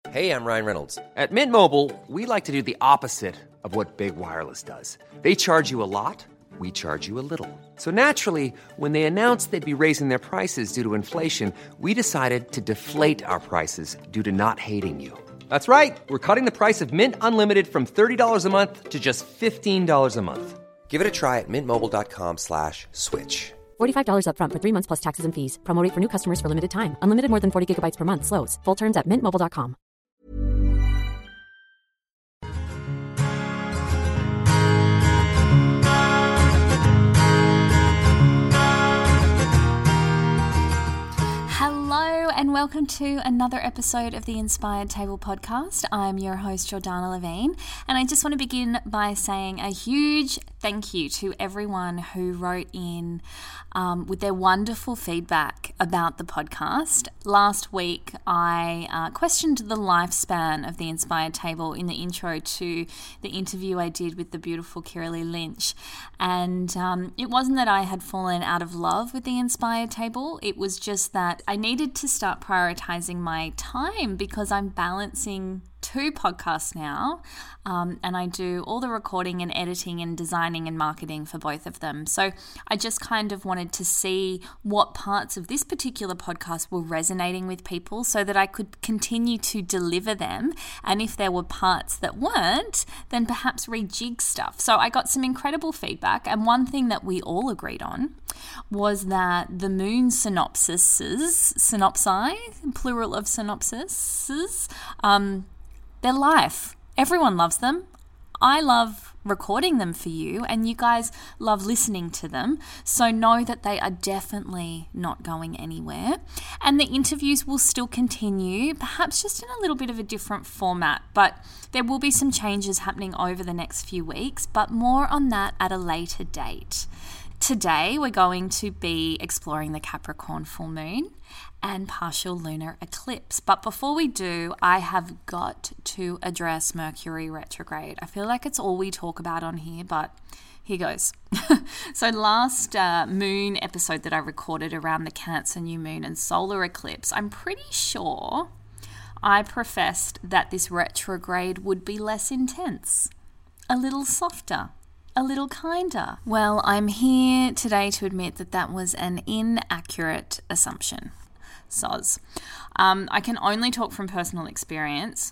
Hey, I'm Ryan Reynolds. At Mint Mobile, we like to do the opposite of what Big Wireless does. They charge you a lot, we charge you a little. So naturally, when they announced they'd be raising their prices due to inflation, we decided to deflate our prices due to not hating you. That's right. We're cutting the price of Mint Unlimited from $30 a month to just $15 a month. Give it a try at mintmobile.com/switch. $45 up front for 3 months plus taxes and fees. Promo rate for new customers for limited time. Unlimited more than 40 gigabytes per month. Slows full terms at mintmobile.com. Hello and welcome to another episode of the Inspired Table podcast. I'm your host, Jordana Levine, and I just want to begin by saying a huge thank you to everyone who wrote in with their wonderful feedback about the podcast. Last week, I questioned the lifespan of the Inspired Table in the intro to the interview I did with the beautiful Kiralee Lynch, and it wasn't that I had fallen out of love with the Inspired Table, it was just that I needed to start prioritizing my time because I'm balancing 2 podcasts now, and I do all the recording and editing and designing and marketing for both of them. So I just kind of wanted to see what parts of this particular podcast were resonating with people so that I could continue to deliver them. And if there were parts that weren't, then perhaps rejig stuff. So I got some incredible feedback, and one thing that we all agreed on was that the moon synopsi, plural of synopsises, they're life. Everyone loves them. I love recording them for you, and you guys love listening to them. So know that they are definitely not going anywhere. And the interviews will still continue, perhaps just in a little bit of a different format. But there will be some changes happening over the next few weeks, but more on that at a later date. Today, we're going to be exploring the Capricorn full moon and partial lunar eclipse. But before we do, I have got to address Mercury retrograde. I feel like it's all we talk about on here, but here goes. So last moon episode that I recorded around the Cancer new moon and solar eclipse, I'm pretty sure I professed that this retrograde would be less intense, a little softer, a little kinder. Well, I'm here today to admit that that was an inaccurate assumption. Soz. I can only talk from personal experience.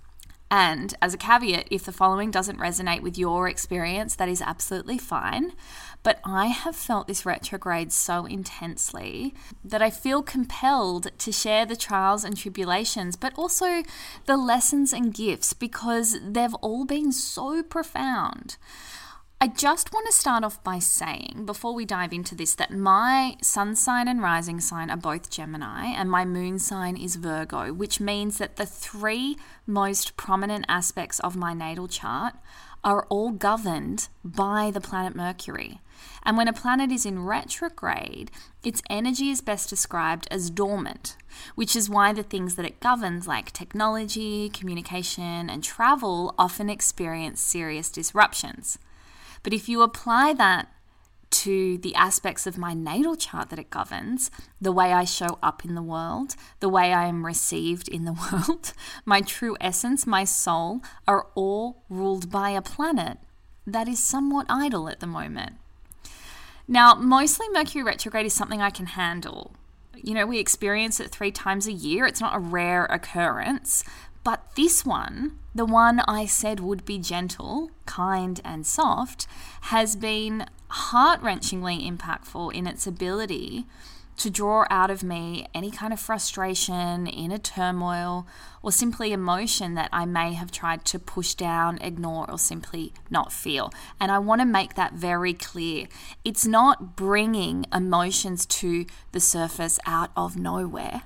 And as a caveat, if the following doesn't resonate with your experience, that is absolutely fine. But I have felt this retrograde so intensely that I feel compelled to share the trials and tribulations, but also the lessons and gifts, because they've all been so profound. I just want to start off by saying, before we dive into this, that my sun sign and rising sign are both Gemini, and my moon sign is Virgo, which means that the 3 most prominent aspects of my natal chart are all governed by the planet Mercury. And when a planet is in retrograde, its energy is best described as dormant, which is why the things that it governs, like technology, communication, and travel, often experience serious disruptions. But if you apply that to the aspects of my natal chart that it governs, the way I show up in the world, the way I am received in the world, my true essence, my soul, are all ruled by a planet that is somewhat idle at the moment. Now, mostly Mercury retrograde is something I can handle. You know, we experience it 3 times a year. It's not a rare occurrence. But this one, the one I said would be gentle, kind, and soft, has been heart-wrenchingly impactful in its ability to draw out of me any kind of frustration, inner turmoil, or simply emotion that I may have tried to push down, ignore, or simply not feel. And I want to make that very clear. It's not bringing emotions to the surface out of nowhere.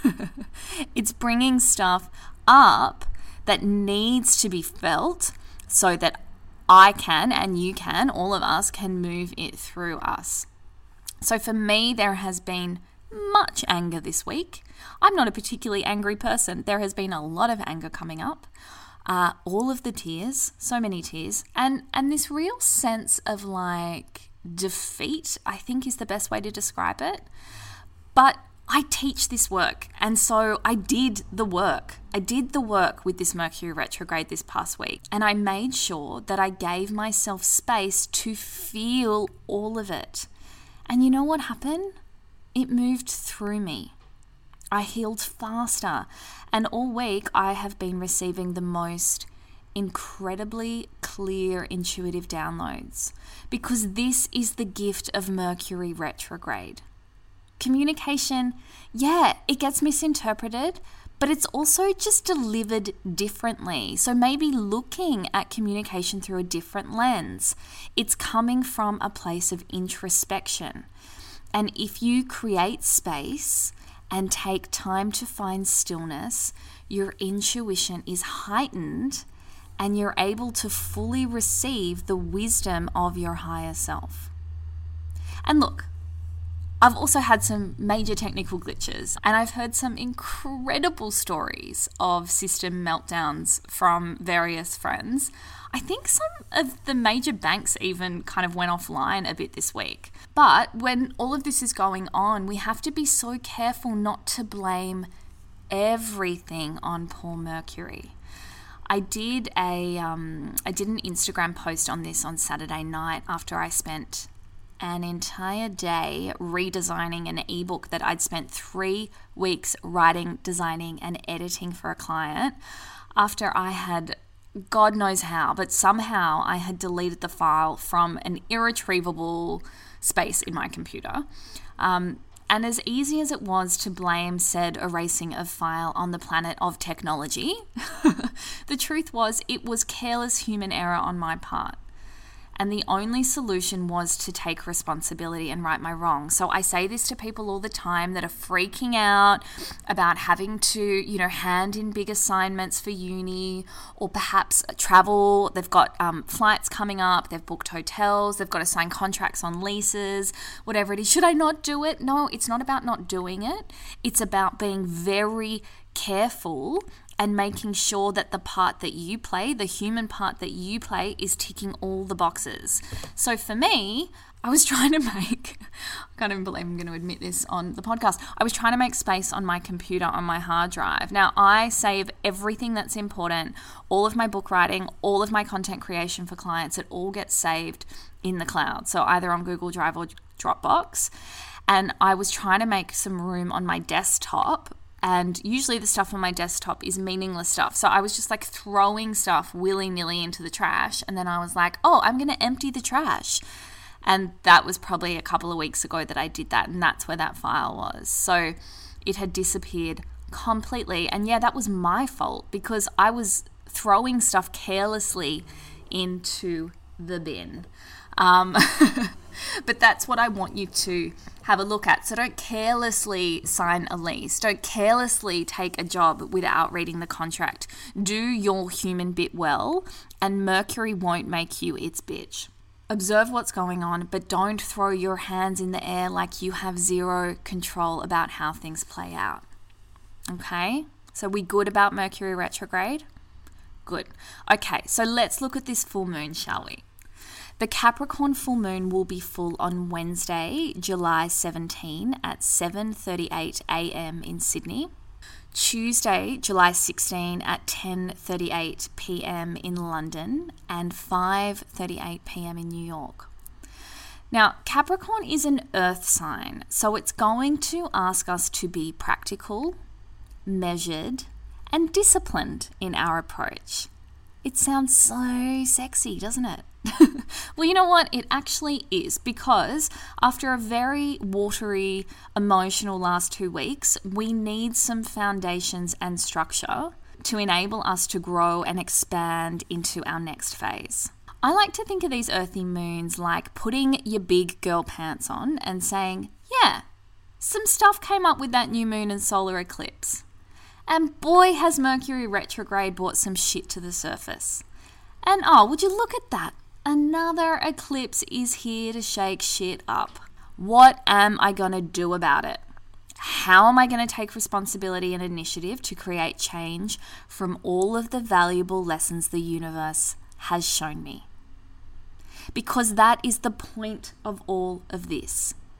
It's bringing stuff up that needs to be felt so that I can, and you can, all of us can move it through us. So for me, there has been much anger this week. I'm not a particularly angry person. There has been a lot of anger coming up. All of the tears, so many tears, and this real sense of like defeat, I think is the best way to describe it. But I teach this work, and so I did the work. I did the work with this Mercury retrograde this past week, and I made sure that I gave myself space to feel all of it. And you know what happened? It moved through me. I healed faster, and all week I have been receiving the most incredibly clear intuitive downloads, because this is the gift of Mercury retrograde. Communication, it gets misinterpreted, but it's also just delivered differently. So maybe looking at communication through a different lens. It's coming from a place of introspection. And if you create space and take time to find stillness, your intuition is heightened and you're able to fully receive the wisdom of your higher self. And look, I've also had some major technical glitches, and I've heard some incredible stories of system meltdowns from various friends. I think some of the major banks even kind of went offline a bit this week. But when all of this is going on, we have to be so careful not to blame everything on poor Mercury. I did an Instagram post on this on Saturday night after I spent an entire day redesigning an ebook that I'd spent 3 weeks writing, designing, and editing for a client after I had, God knows how, but somehow I had deleted the file from an irretrievable space in my computer. And as easy as it was to blame said erasing of file on the planet of technology, the truth was it was careless human error on my part. And the only solution was to take responsibility and right my wrong. So I say this to people all the time that are freaking out about having to, hand in big assignments for uni or perhaps travel. They've got flights coming up. They've booked hotels. They've got to sign contracts on leases, whatever it is. Should I not do it? No, it's not about not doing it. It's about being very careful and making sure that the part that you play, the human part that you play, is ticking all the boxes. So for me, I was trying to make, I can't even believe I'm going to admit this on the podcast, I was trying to make space on my computer, on my hard drive. Now, I save everything that's important, all of my book writing, all of my content creation for clients, it all gets saved in the cloud. So either on Google Drive or Dropbox. And I was trying to make some room on my desktop. And usually the stuff on my desktop is meaningless stuff. So I was just like throwing stuff willy-nilly into the trash. And then I was like, I'm going to empty the trash. And that was probably a couple of weeks ago that I did that. And that's where that file was. So it had disappeared completely. And that was my fault because I was throwing stuff carelessly into the bin. But that's what I want you to have a look at. So don't carelessly sign a lease. Don't carelessly take a job without reading the contract. Do your human bit well, and Mercury won't make you its bitch. Observe what's going on, but don't throw your hands in the air like you have zero control about how things play out. Okay? So we good about Mercury retrograde? Good. Okay, so let's look at this full moon, shall we? The Capricorn full moon will be full on Wednesday, July 17 at 7:38 a.m. in Sydney. Tuesday, July 16 at 10:38 p.m. in London and 5:38 p.m. in New York. Now, Capricorn is an earth sign, so it's going to ask us to be practical, measured, and disciplined in our approach. It sounds so sexy, doesn't it? Well, you know what? It actually is, because after a very watery, emotional last 2 weeks, we need some foundations and structure to enable us to grow and expand into our next phase. I like to think of these earthy moons like putting your big girl pants on and saying, some stuff came up with that new moon and solar eclipse. And boy, has Mercury retrograde brought some shit to the surface. And would you look at that? Another eclipse is here to shake shit up. What am I going to do about it? How am I going to take responsibility and initiative to create change from all of the valuable lessons the universe has shown me? Because that is the point of all of this.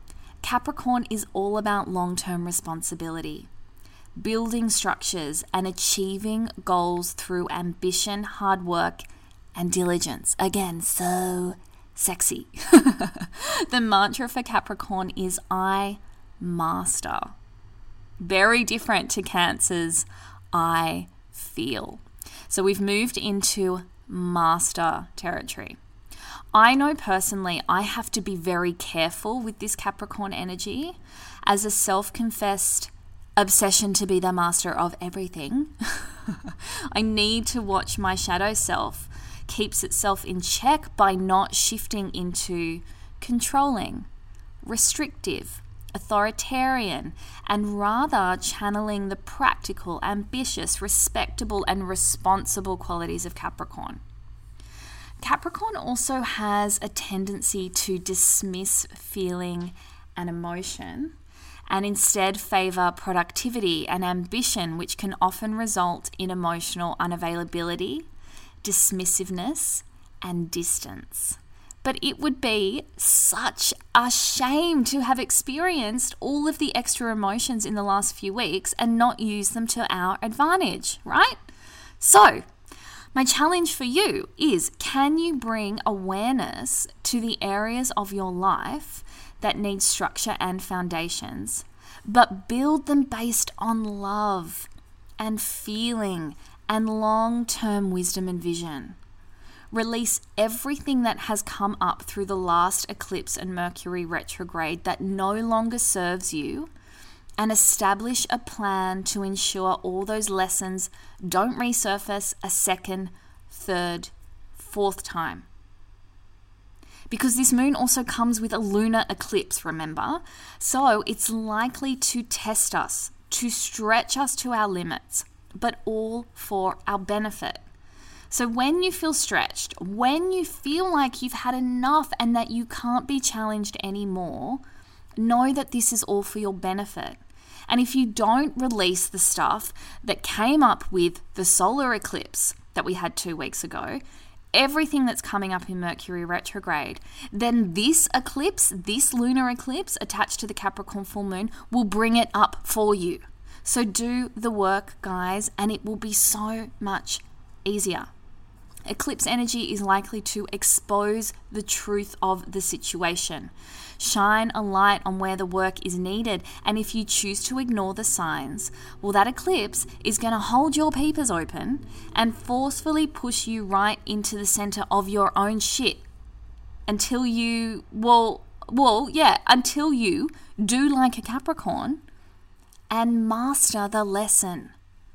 Capricorn is all about long-term responsibility, building structures and achieving goals through ambition, hard work, and diligence. Again, so sexy. The mantra for Capricorn is I master. Very different to Cancer's I feel. So we've moved into master territory. I know personally I have to be very careful with this Capricorn energy as a self-confessed obsession to be the master of everything. I need to watch my shadow self keeps itself in check by not shifting into controlling, restrictive, authoritarian, and rather channeling the practical, ambitious, respectable, and responsible qualities of Capricorn. Capricorn also has a tendency to dismiss feeling and emotion and instead favor productivity and ambition, which can often result in emotional unavailability, dismissiveness, and distance. But it would be such a shame to have experienced all of the extra emotions in the last few weeks and not use them to our advantage, right? So, my challenge for you is, can you bring awareness to the areas of your life that need structure and foundations, but build them based on love and feeling and long-term wisdom and vision? Release everything that has come up through the last eclipse and Mercury retrograde that no longer serves you, and establish a plan to ensure all those lessons don't resurface a second, third, fourth time. Because this moon also comes with a lunar eclipse, remember? So it's likely to test us, to stretch us to our limits, but all for our benefit. So when you feel stretched, when you feel like you've had enough and that you can't be challenged anymore, know that this is all for your benefit. And if you don't release the stuff that came up with the solar eclipse that we had 2 weeks ago, everything that's coming up in Mercury retrograde, then this eclipse, this lunar eclipse attached to the Capricorn full moon, will bring it up for you. So do the work, guys, and it will be so much easier. Eclipse energy is likely to expose the truth of the situation, shine a light on where the work is needed, and if you choose to ignore the signs, well, that eclipse is going to hold your papers open and forcefully push you right into the center of your own shit until you, until you do like a Capricorn and master the lesson.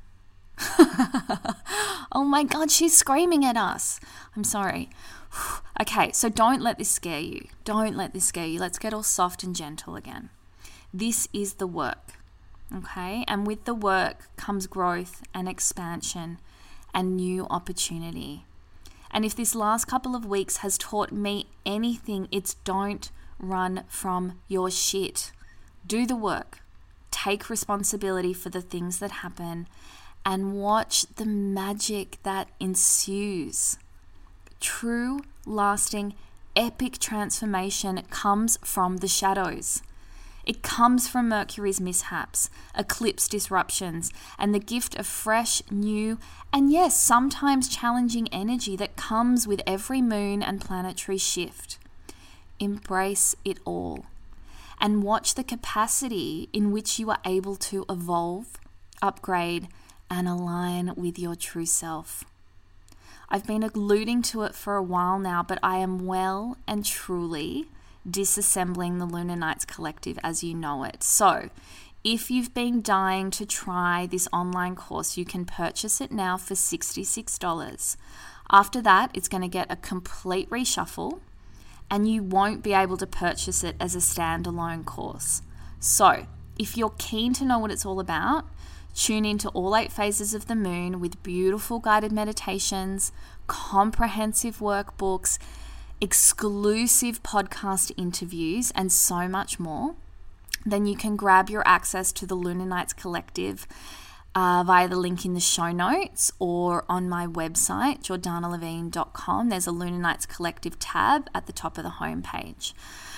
Oh my God, she's screaming at us. I'm sorry. Okay, so don't let this scare you. Don't let this scare you. Let's get all soft and gentle again. This is the work, okay? And with the work comes growth and expansion and new opportunity. And if this last couple of weeks has taught me anything, it's don't run from your shit. Do the work. Take responsibility for the things that happen and watch the magic that ensues. True, lasting, epic transformation comes from the shadows. It comes from Mercury's mishaps, eclipse disruptions, and the gift of fresh, new, and yes, sometimes challenging energy that comes with every moon and planetary shift. Embrace it all and watch the capacity in which you are able to evolve, upgrade, and align with your true self. I've been alluding to it for a while now, but I am well and truly disassembling the Lunar Nights Collective as you know it. So if you've been dying to try this online course, you can purchase it now for $66. After that, it's going to get a complete reshuffle and you won't be able to purchase it as a standalone course. So if you're keen to know what it's all about, tune into all 8 phases of the moon with beautiful guided meditations, comprehensive workbooks, exclusive podcast interviews, and so much more. Then you can grab your access to the Lunar Nights Collective via the link in the show notes or on my website, jordanalevine.com. There's a Lunar Nights Collective tab at the top of the homepage.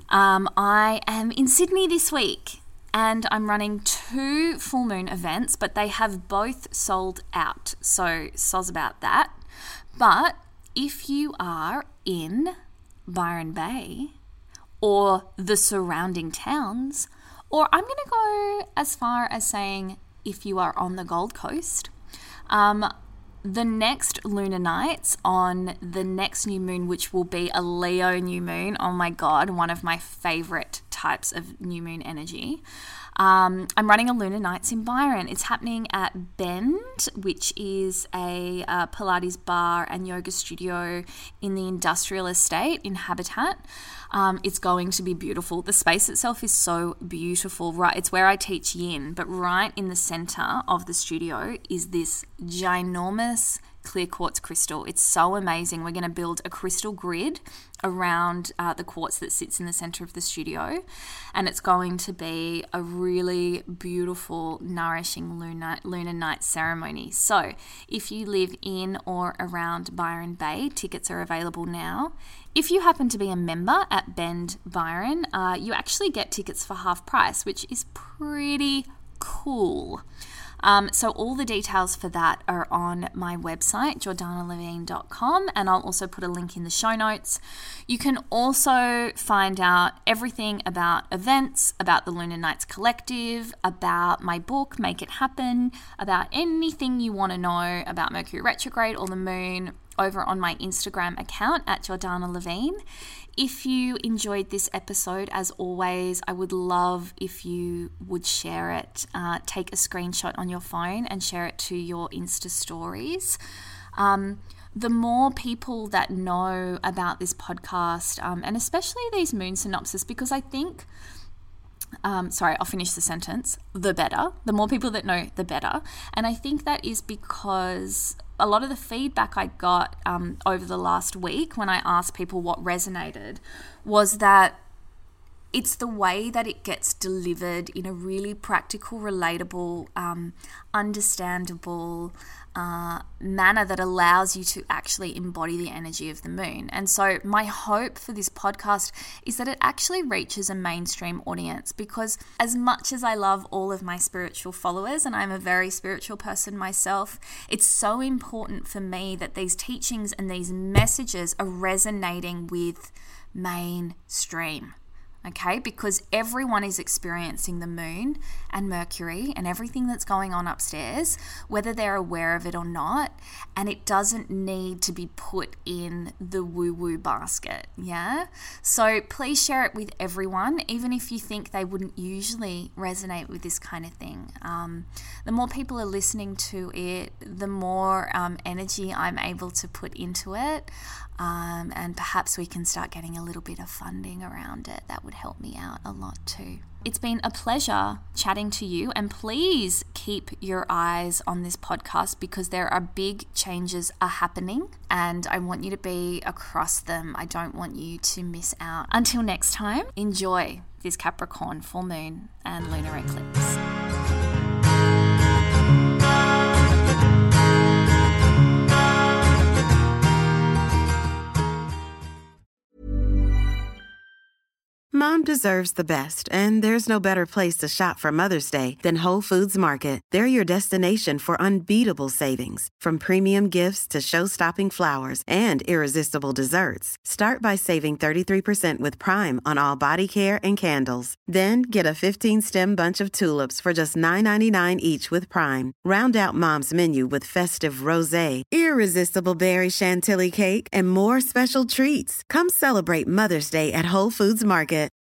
I am in Sydney this week and I'm running 2 full moon events, but they have both sold out. So soz about that. But if you are in Byron Bay or the surrounding towns, or I'm going to go as far as saying if you are on the Gold Coast, the next lunar nights on the next new moon, which will be a Leo new moon. Oh my God, one of my favorite types of new moon energy. I'm running a lunar nights in Byron. It's happening at Bend, which is a Pilates bar and yoga studio in the industrial estate in Habitat. It's going to be beautiful. The space itself is so beautiful. Right, it's where I teach yin, but right in the center of the studio is this ginormous clear quartz crystal. It's so amazing. We're going to build a crystal grid around the quartz that sits in the center of the studio, and it's going to be a really beautiful, nourishing lunar night ceremony. So if you live in or around Byron Bay, tickets are available now. If you happen to be a member at Bend Byron, you actually get tickets for half price, which is pretty cool. So all the details for that are on my website, jordanalevine.com, and I'll also put a link in the show notes. You can also find out everything about events, about the Lunar Nights Collective, about my book, Make It Happen, about anything you want to know about Mercury retrograde or the moon over on my Instagram account at Jordana Levine. If you enjoyed this episode, as always, I would love if you would share it. Take a screenshot on your phone and share it to your Insta stories. The more people that know about this podcast, and especially these moon synopsis, because I think, sorry, I'll finish the sentence, the better. The more people that know, the better. And I think that is because a lot of the feedback I got over the last week when I asked people what resonated was that it's the way that it gets delivered in a really practical, relatable, understandable manner that allows you to actually embody the energy of the moon. And so my hope for this podcast is that it actually reaches a mainstream audience, because as much as I love all of my spiritual followers, and I'm a very spiritual person myself, it's so important for me that these teachings and these messages are resonating with mainstream. Okay, because everyone is experiencing the moon and Mercury and everything that's going on upstairs, whether they're aware of it or not, and it doesn't need to be put in the woo-woo basket, yeah? So please share it with everyone, even if you think they wouldn't usually resonate with this kind of thing. The more people are listening to it, the more energy I'm able to put into it, and perhaps we can start getting a little bit of funding around it. That would help me out a lot too. It's been a pleasure chatting to you, and please keep your eyes on this podcast because there are big changes are happening and I want you to be across them. I don't want you to miss out. Until next time, enjoy this Capricorn full moon and lunar eclipse. Mom deserves the best, and there's no better place to shop for Mother's Day than Whole Foods Market. They're your destination for unbeatable savings, from premium gifts to show-stopping flowers and irresistible desserts. Start by saving 33% with Prime on all body care and candles. Then get a 15-stem bunch of tulips for just $9.99 each with Prime. Round out Mom's menu with festive rosé, irresistible berry chantilly cake, and more special treats. Come celebrate Mother's Day at Whole Foods Market.